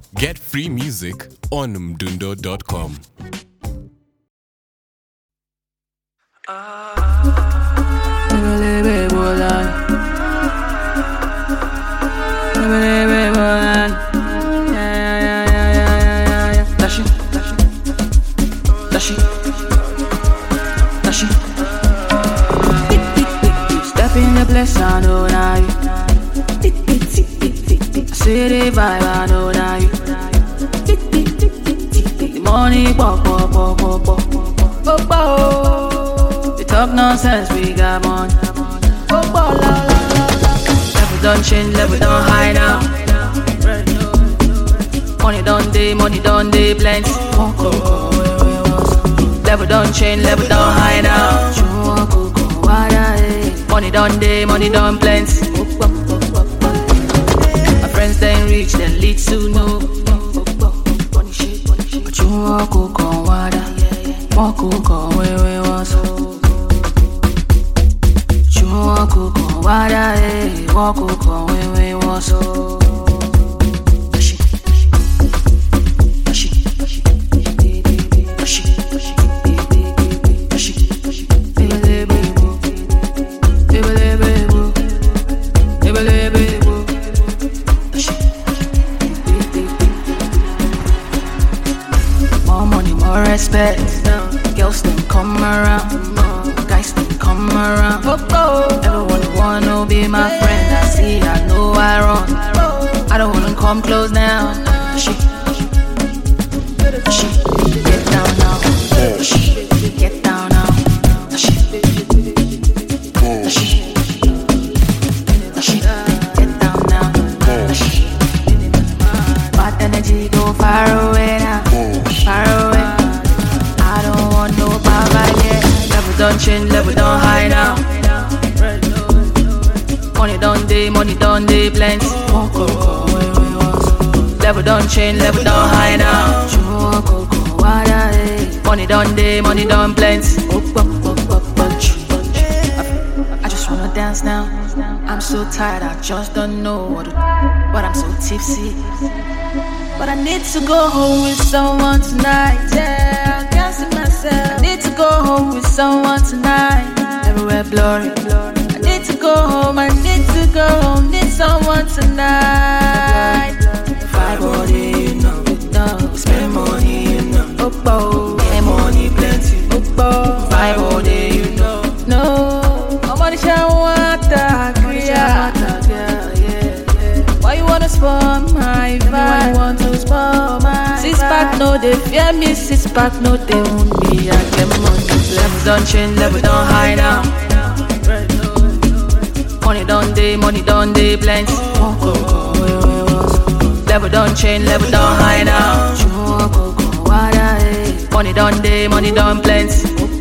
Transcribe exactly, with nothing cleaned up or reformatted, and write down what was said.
Get free music on mdundo dot com. Step in the place, I know now you. City vibe, I know now you. The money, pop, pop, pop, pop, pop, pop, pop. They talk nonsense, we got money. Pop, pop, la, la, la, la. Level don't change, level don't hide now. Money don't day, money don't day, plenty. Level don't change, level don't hide now. Money don't day, money don't plenty. My friends then reach, then lead to know. But you walk on water, walk on where we was. You walk on water, walk on where we was. Respect, girls don't come around, guys don't come around. Everyone wanna be my friend. I see, I know I run. I don't wanna come close now. She, she, get down now. She, get down now. She, she, she, get down now. She, bad energy go far away now, far away. Don't change, level don't hide now. Money don't day, money don't day, plenty. Level don't change, level don't hide now. Money don't day, money don't plenty. I just wanna dance now. I'm so tired, I just don't know what to do. But I'm so tipsy. But I need to go home with someone tonight. Yeah, I can't see myself. I need to go home with someone tonight. Everywhere blurry. I need to go home, I need to go home. Need someone tonight. Five body, you know, no. Spend money, you know. Oh, oh. Get money plenty. Oh, oh. Five body, you know. No. I'm on the shower water. Why you wanna spoil my vibe? Why you want to spoil my Six pack no they fear me, six pack no they own me. I get money. Level don't change, level don't hide now. Money don't day, money don't day, plenty. Level don't change, level don't hide now. Money don't day, money don't plenty.